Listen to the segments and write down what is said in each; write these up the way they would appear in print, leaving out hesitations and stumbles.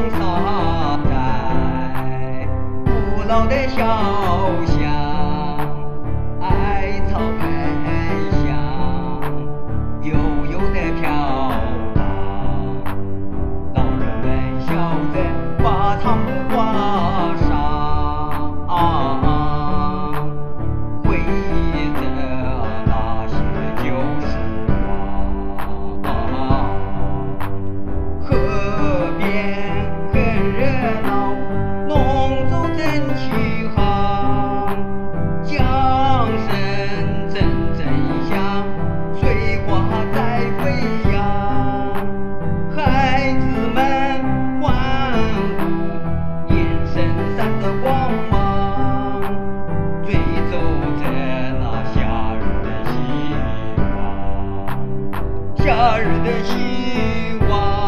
沙在古老的小巷，艾草喷香，悠悠的飘荡。老人们笑着把长布挂上，回忆着那些旧时光。河边很热闹，龙舟真起航，桨声阵阵响，水花在飞扬。孩子们欢呼，眼神闪着光芒，追逐着那夏日的希望，夏日的希望。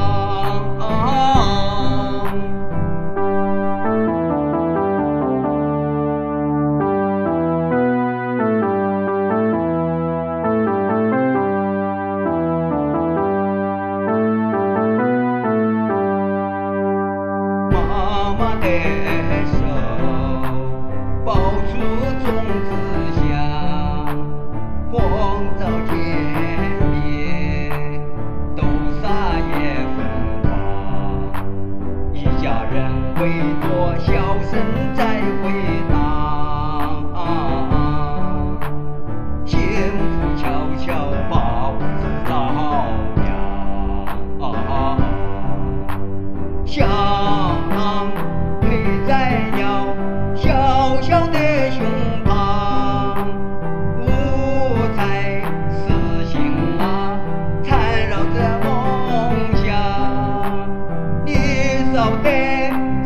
妈妈的手抱出种子香，光照田野，豆沙也芬芳。一家人围着，笑声在回荡，幸福悄悄把屋子照亮。想陪在鸟小小的胸膛，五彩丝线缠绕着梦想。年少的